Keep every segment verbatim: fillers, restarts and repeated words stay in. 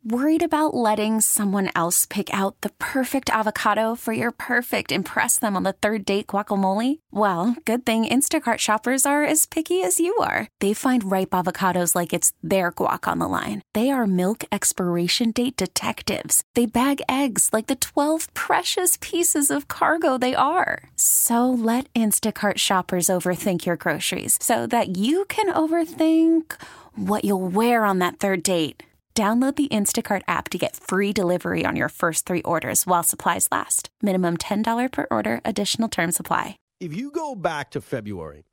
Worried about letting someone else pick out the perfect avocado for your perfect impress them on the third date guacamole? Well, good thing Instacart shoppers are as picky as you are. They find ripe avocados like it's their guac on the line. They are milk expiration date detectives. They bag eggs like the twelve precious pieces of cargo they are. So let Instacart shoppers overthink your groceries so that you can overthink what you'll wear on that third date. Download the Instacart app to get free delivery on your first three orders while supplies last. Minimum ten dollars per order. Additional terms apply. If you go back to February,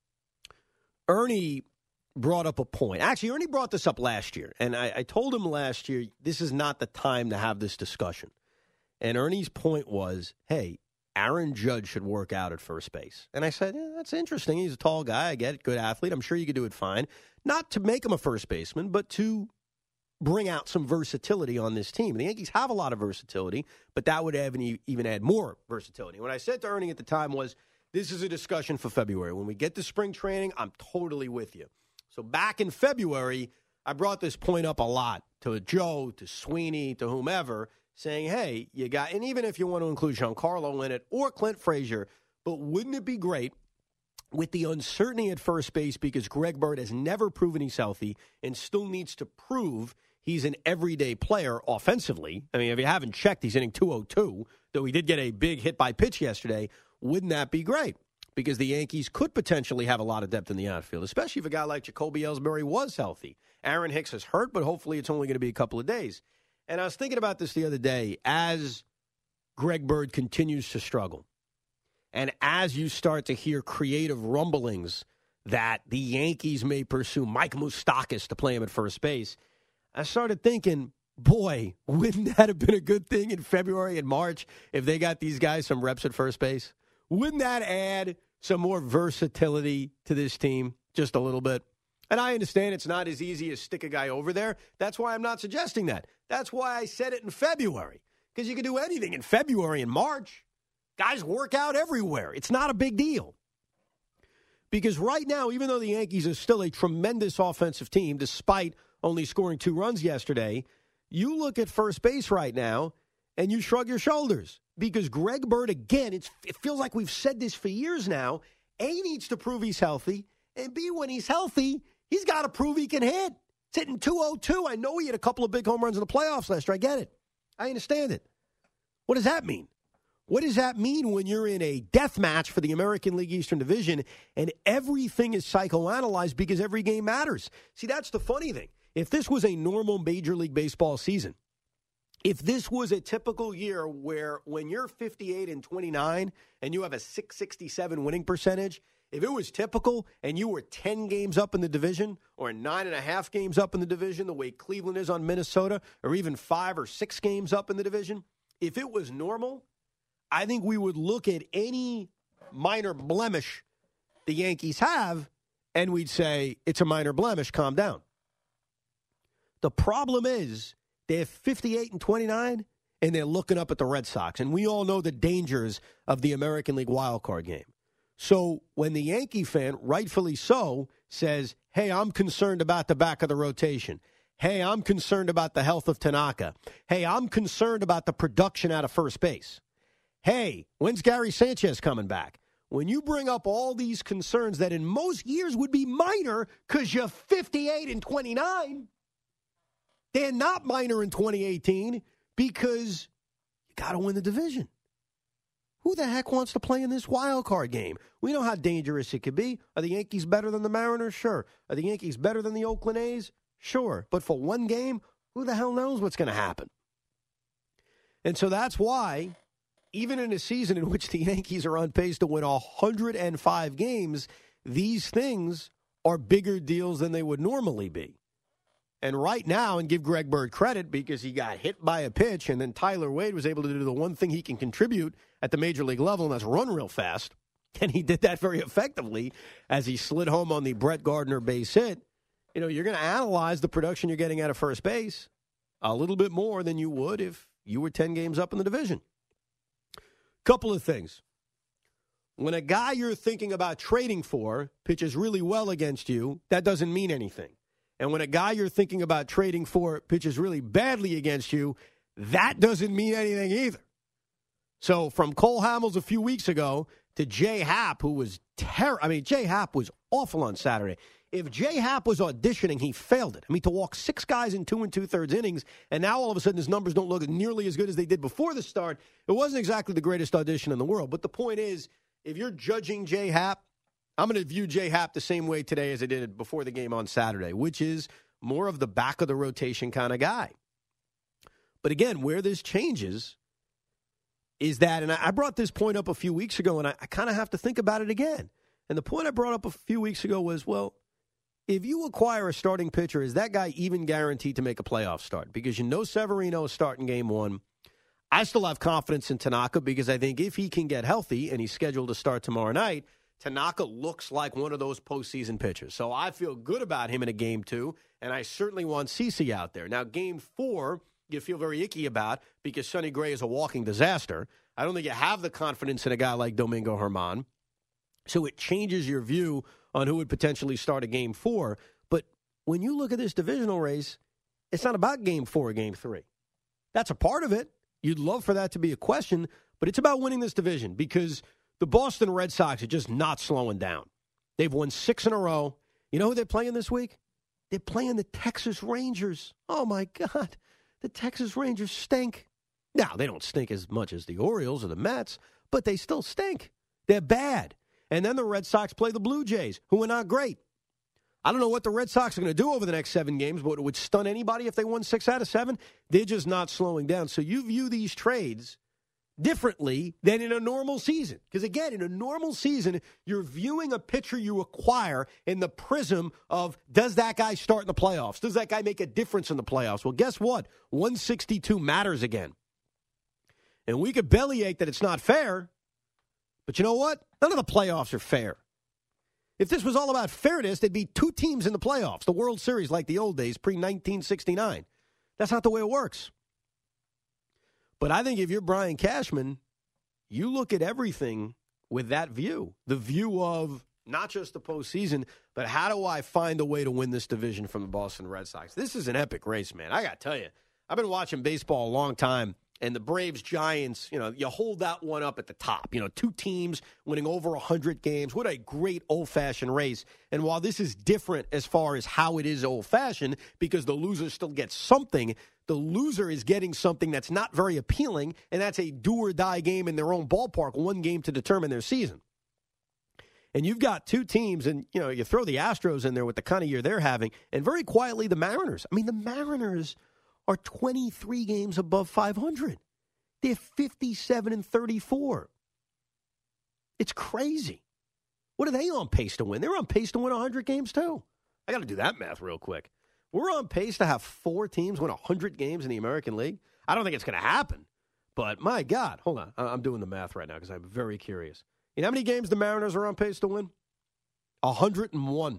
Ernie brought up a point. Actually, Ernie brought this up last year. And I, I told him last year, this is not the time to have this discussion. And Ernie's point was, hey, Aaron Judge should work out at first base. And I said, yeah, that's interesting. He's a tall guy. I get it. Good athlete. I'm sure you could do it fine. Not to make him a first baseman, but to bring out some versatility on this team. The Yankees have a lot of versatility, but that would have any, even add more versatility. What I said to Ernie at the time was, this is a discussion for February. When we get to spring training, I'm totally with you. So back in February, I brought this point up a lot to Joe, to Sweeney, to whomever, saying, hey, you got, and even if you want to include Giancarlo in it or Clint Frazier, but wouldn't it be great with the uncertainty at first base because Greg Bird has never proven he's healthy and still needs to prove he's an everyday player offensively. I mean, if you haven't checked, he's hitting two oh two, though he did get a big hit by pitch yesterday. Wouldn't that be great? Because the Yankees could potentially have a lot of depth in the outfield, especially if a guy like Jacoby Ellsbury was healthy. Aaron Hicks is hurt, but hopefully it's only going to be a couple of days. And I was thinking about this the other day as Greg Bird continues to struggle. And as you start to hear creative rumblings that the Yankees may pursue Mike Moustakas to play him at first base, I started thinking, boy, wouldn't that have been a good thing in February and March if they got these guys some reps at first base? Wouldn't that add some more versatility to this team just a little bit? And I understand it's not as easy as stick a guy over there. That's why I'm not suggesting that. That's why I said it in February, because you can do anything in February and March. Guys work out everywhere. It's not a big deal. Because right now, even though the Yankees are still a tremendous offensive team, despite only scoring two runs yesterday, you look at first base right now and you shrug your shoulders because Greg Bird, again, it's, it feels like we've said this for years now, A, needs to prove he's healthy, and B, when he's healthy, he's got to prove he can hit. It's hitting two oh two. I know he had a couple of big home runs in the playoffs last year. I get it. I understand it. What does that mean? What does that mean when you're in a death match for the American League Eastern Division and everything is psychoanalyzed because every game matters? See, that's the funny thing. If this was a normal Major League Baseball season, if this was a typical year where when you're fifty-eight and twenty-nine and you have a six sixty-seven winning percentage, if it was typical and you were ten games up in the division or nine and a half games up in the division, the way Cleveland is on Minnesota, or even five or six games up in the division, if it was normal, I think we would look at any minor blemish the Yankees have and we'd say, it's a minor blemish, calm down. The problem is they're fifty-eight and twenty-nine, and they're looking up at the Red Sox. And we all know the dangers of the American League wildcard game. So when the Yankee fan, rightfully so, says, hey, I'm concerned about the back of the rotation. Hey, I'm concerned about the health of Tanaka. Hey, I'm concerned about the production out of first base. Hey, when's Gary Sanchez coming back? When you bring up all these concerns that in most years would be minor because you're fifty-eight and twenty-nine, they're not minor in twenty eighteen because you got to win the division. Who the heck wants to play in this wild card game? We know how dangerous it could be. Are the Yankees better than the Mariners? Sure. Are the Yankees better than the Oakland A's? Sure. But for one game, who the hell knows what's going to happen? And so that's why, even in a season in which the Yankees are on pace to win one hundred five games, these things are bigger deals than they would normally be. And right now, and give Greg Bird credit because he got hit by a pitch, and then Tyler Wade was able to do the one thing he can contribute at the major league level, and that's run real fast. And he did that very effectively as he slid home on the Brett Gardner base hit. You know, you're going to analyze the production you're getting out of first base a little bit more than you would if you were ten games up in the division. Couple of things. When a guy you're thinking about trading for pitches really well against you, that doesn't mean anything. And when a guy you're thinking about trading for pitches really badly against you, that doesn't mean anything either. So from Cole Hamels a few weeks ago to Jay Happ, who was terrible. I mean, Jay Happ was awful on Saturday. If Jay Happ was auditioning, he failed it. I mean, to walk six guys in two and two-thirds innings, and now all of a sudden his numbers don't look nearly as good as they did before the start, it wasn't exactly the greatest audition in the world. But the point is, if you're judging Jay Happ, I'm going to view Jay Happ the same way today as I did before the game on Saturday, which is more of the back-of-the-rotation kind of guy. But again, where this changes is that, and I brought this point up a few weeks ago, and I, I kind of have to think about it again. And the point I brought up a few weeks ago was, well, if you acquire a starting pitcher, is that guy even guaranteed to make a playoff start? Because you know Severino is starting game one. I still have confidence in Tanaka because I think if he can get healthy, and he's scheduled to start tomorrow night, Tanaka looks like one of those postseason pitchers. So I feel good about him in a game two, and I certainly want CeCe out there. Now, game four, you feel very icky about because Sonny Gray is a walking disaster. I don't think you have the confidence in a guy like Domingo Germán. So it changes your view on who would potentially start a game four. But when you look at this divisional race, it's not about game four or game three. That's a part of it. You'd love for that to be a question, but it's about winning this division because the Boston Red Sox are just not slowing down. They've won six in a row. You know who they're playing this week? They're playing the Texas Rangers. Oh, my God. The Texas Rangers stink. Now, they don't stink as much as the Orioles or the Mets, but they still stink. They're bad. And then the Red Sox play the Blue Jays, who are not great. I don't know what the Red Sox are going to do over the next seven games, but it would stun anybody if they won six out of seven. They're just not slowing down. So you view these trades differently than in a normal season. Because, again, in a normal season, you're viewing a pitcher you acquire in the prism of, does that guy start in the playoffs? Does that guy make a difference in the playoffs? Well, guess what? one sixty-two matters again. And we could bellyache that it's not fair, but you know what? None of the playoffs are fair. If this was all about fairness, there'd be two teams in the playoffs, the World Series like the old days, pre nineteen sixty-nine. That's not the way it works. But I think if you're Brian Cashman, you look at everything with that view, the view of not just the postseason, but how do I find a way to win this division from the Boston Red Sox? This is an epic race, man. I got to tell you, I've been watching baseball a long time. And the Braves-Giants, you know, you hold that one up at the top. You know, two teams winning over one hundred games. What a great old-fashioned race. And while this is different as far as how it is old-fashioned, because the loser still gets something, the loser is getting something that's not very appealing, and that's a do-or-die game in their own ballpark, one game to determine their season. And you've got two teams, and, you know, you throw the Astros in there with the kind of year they're having, and very quietly the Mariners. I mean, the Mariners are twenty-three games above five hundred. They're fifty-seven and thirty-four. It's crazy. What are they on pace to win? They're on pace to win one hundred games, too. I got to do that math real quick. We're on pace to have four teams win one hundred games in the American League. I don't think it's going to happen. But, my God, hold on. I'm doing the math right now because I'm very curious. You know how many games the Mariners are on pace to win? one hundred one.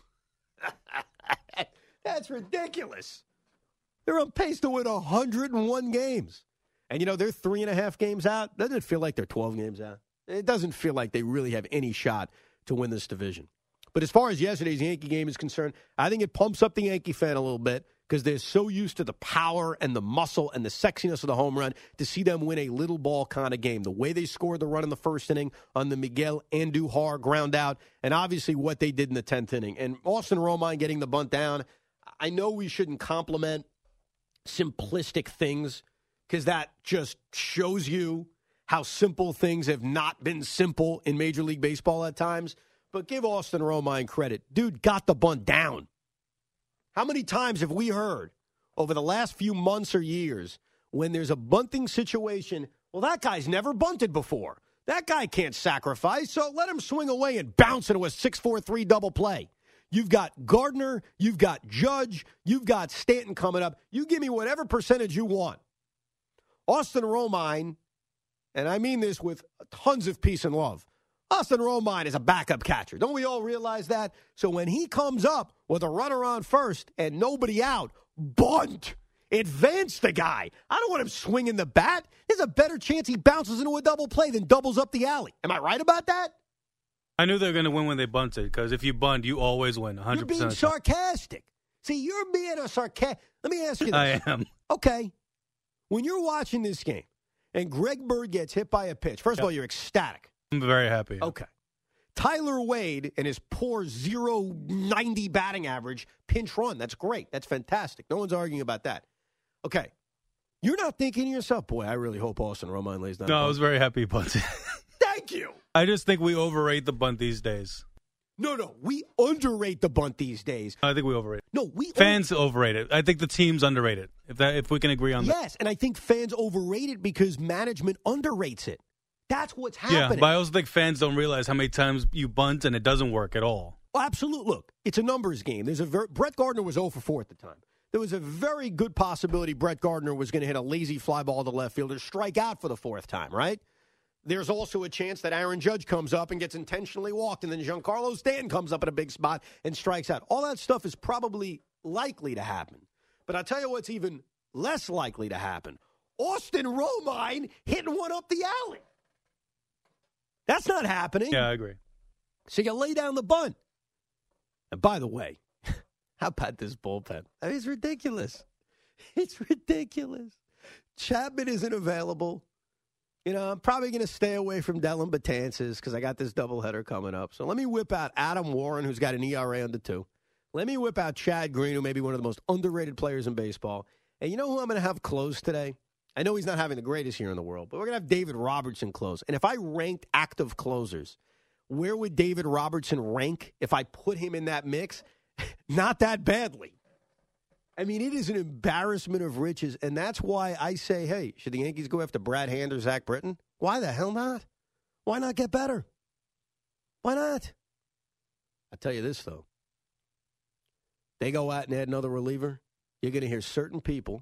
That's ridiculous. They're on pace to win one hundred one games. And, you know, they're three and a half games out. Doesn't it feel like they're twelve games out? It doesn't feel like they really have any shot to win this division. But as far as yesterday's Yankee game is concerned, I think it pumps up the Yankee fan a little bit because they're so used to the power and the muscle and the sexiness of the home run to see them win a little ball kind of game. The way they scored the run in the first inning on the Miguel Andujar ground out, and obviously what they did in the tenth inning. And Austin Romine getting the bunt down, I know we shouldn't compliment simplistic things because that just shows you how simple things have not been simple in Major League Baseball at times. But give Austin Romine credit. Dude got the bunt down. How many times have we heard over the last few months or years when there's a bunting situation, well, that guy's never bunted before. That guy can't sacrifice, so let him swing away and bounce into a six four three double play. You've got Gardner, you've got Judge, you've got Stanton coming up. You give me whatever percentage you want. Austin Romine, and I mean this with tons of peace and love, Austin Romine is a backup catcher. Don't we all realize that? So when he comes up with a runner on first and nobody out, bunt. Advance the guy. I don't want him swinging the bat. There's a better chance he bounces into a double play than doubles up the alley. Am I right about that? I knew they were going to win when they bunted, because if you bunt, you always win one hundred percent. You're being sarcastic. See, you're being a sarcastic. Let me ask you this. I am. Okay. When you're watching this game and Greg Bird gets hit by a pitch, first yep. of all, you're ecstatic. I'm very happy. Okay. Tyler Wade and his poor zero ninety batting average, pinch run. That's great. That's fantastic. No one's arguing about that. Okay. You're not thinking to yourself, boy, I really hope Austin Romine lays down. No, I was very happy he bunted. Thank you. I just think we overrate the bunt these days. No, no. We underrate the bunt these days. I think we overrate it. No, we Fans over- overrate it. I think the team's underrated. If that, if we can agree on yes, that. Yes, and I think fans overrate it because management underrates it. That's what's happening. Yeah, but I also think fans don't realize how many times you bunt and it doesn't work at all. Well, absolutely. Look, it's a numbers game. There's a ver- Brett Gardner was oh for four at the time. There was a very good possibility Brett Gardner was going to hit a lazy fly ball to left field or strike out for the fourth time, right? There's also a chance that Aaron Judge comes up and gets intentionally walked, and then Giancarlo Stanton comes up at a big spot and strikes out. All that stuff is probably likely to happen. But I'll tell you what's even less likely to happen. Austin Romine hitting one up the alley. That's not happening. Yeah, I agree. So you lay down the bunt. And by the way, how about this bullpen? I mean, it's ridiculous. It's ridiculous. Chapman isn't available. You know, I'm probably going to stay away from Dellin Betances because I got this doubleheader coming up. So let me whip out Adam Warren, who's got an E R A under two. Let me whip out Chad Green, who may be one of the most underrated players in baseball. And you know who I'm going to have close today? I know he's not having the greatest year in the world, but we're going to have David Robertson close. And if I ranked active closers, where would David Robertson rank if I put him in that mix? Not that badly. I mean, it is an embarrassment of riches, and that's why I say, hey, should the Yankees go after Brad Hand or Zach Britton? Why the hell not? Why not get better? Why not? I'll tell you this, though. They go out and add another reliever, you're going to hear certain people,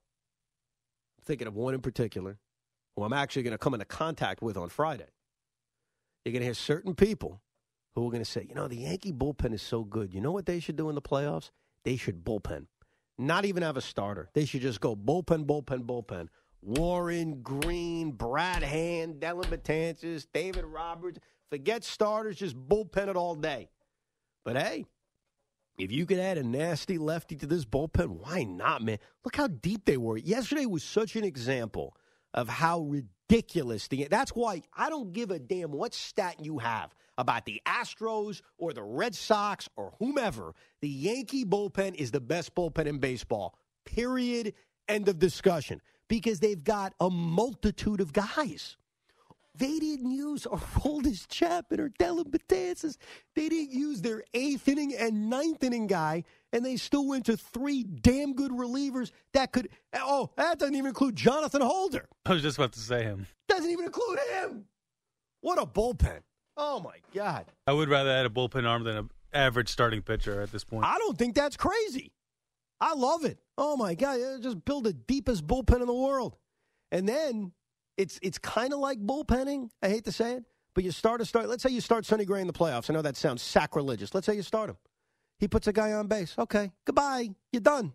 I'm thinking of one in particular, who I'm actually going to come into contact with on Friday. You're going to hear certain people who are going to say, you know, the Yankee bullpen is so good. You know what they should do in the playoffs? They should bullpen. Not even have a starter. They should just go bullpen, bullpen, bullpen. Warren, Green, Brad Hand, Dellin Betances, David Roberts. Forget starters, just bullpen it all day. But, hey, if you could add a nasty lefty to this bullpen, why not, man? Look how deep they were. Yesterday was such an example of how ridiculous the – that's why I don't give a damn what stat you have about the Astros or the Red Sox or whomever. The Yankee bullpen is the best bullpen in baseball, period, end of discussion, because they've got a multitude of guys. They didn't use Aroldis Chapman or Dellin Betances. They didn't use their eighth inning and ninth inning guy, and they still went to three damn good relievers that could – oh, that doesn't even include Jonathan Holder. I was just about to say him. Doesn't even include him. What a bullpen. Oh, my God. I would rather add a bullpen arm than an average starting pitcher at this point. I don't think that's crazy. I love it. Oh, my God. Just build the deepest bullpen in the world. And then it's it's kind of like bullpenning. I hate to say it. But you start a start. Let's say you start Sonny Gray in the playoffs. I know that sounds sacrilegious. Let's say you start him. He puts a guy on base. Okay. Goodbye. You're done.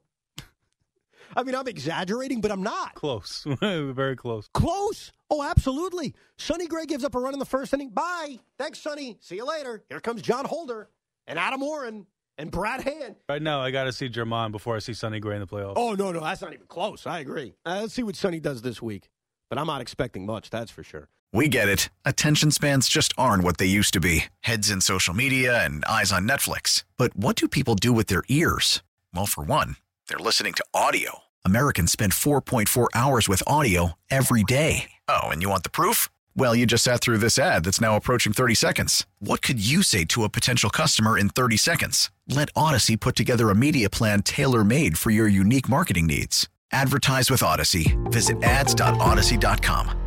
I mean, I'm exaggerating, but I'm not. Close. Very close. Close? Oh, absolutely. Sonny Gray gives up a run in the first inning. Bye. Thanks, Sonny. See you later. Here comes John Holder and Adam Warren and Brad Hand. Right now, I got to see Germán before I see Sonny Gray in the playoffs. Oh, no, no. That's not even close. I agree. Uh, let's see what Sonny does this week. But I'm not expecting much, that's for sure. We get it. Attention spans just aren't what they used to be. Heads in social media and eyes on Netflix. But what do people do with their ears? Well, for one, they're listening to audio. Americans spend four point four hours with audio every day. Oh, and you want the proof? Well, you just sat through this ad that's now approaching thirty seconds. What could you say to a potential customer in thirty seconds? Let Odyssey put together a media plan tailor-made for your unique marketing needs. Advertise with Odyssey. Visit ads dot odyssey dot com.